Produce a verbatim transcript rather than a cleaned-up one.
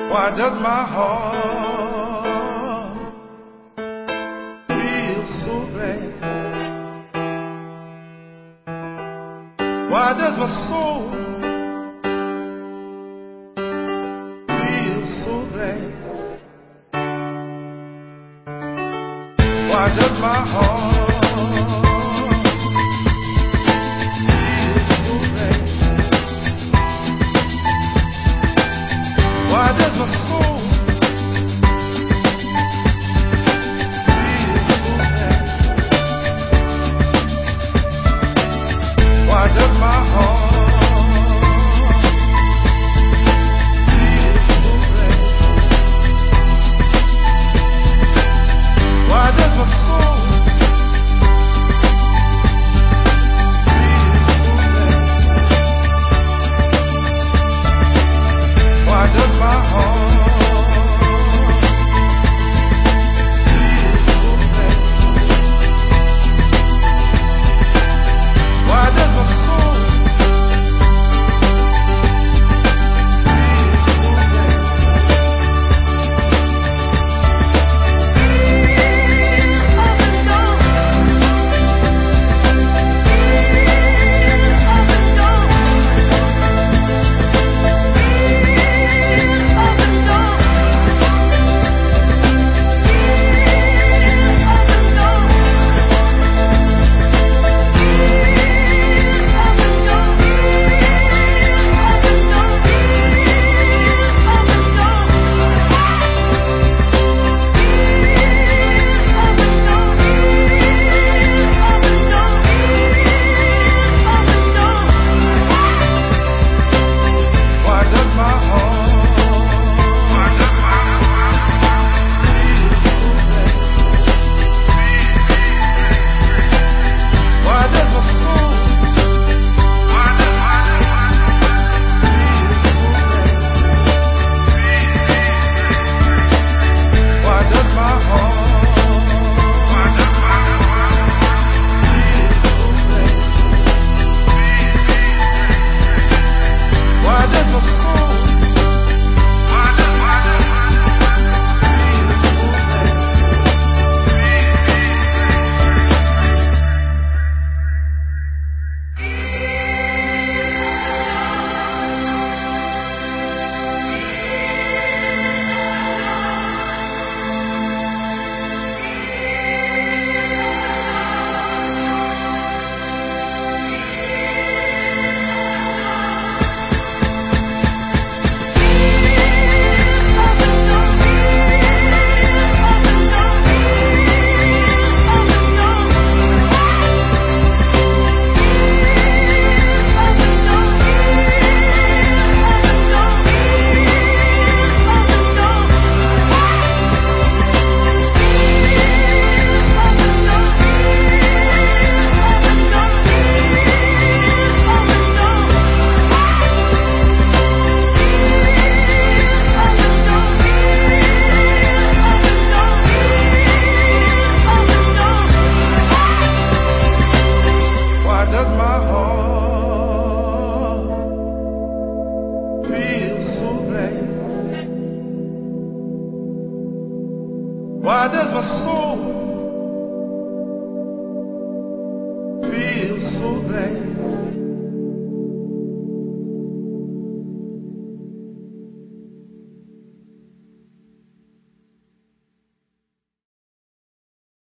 Why does my heart feel so glad? Why does my soul feel so glad? Why does my heart feel so glad? Why does my soul feel so glad? Why does my heart feel so glad? Why does my soul feel so glad? Why does my heart Why does my soul feel so glad?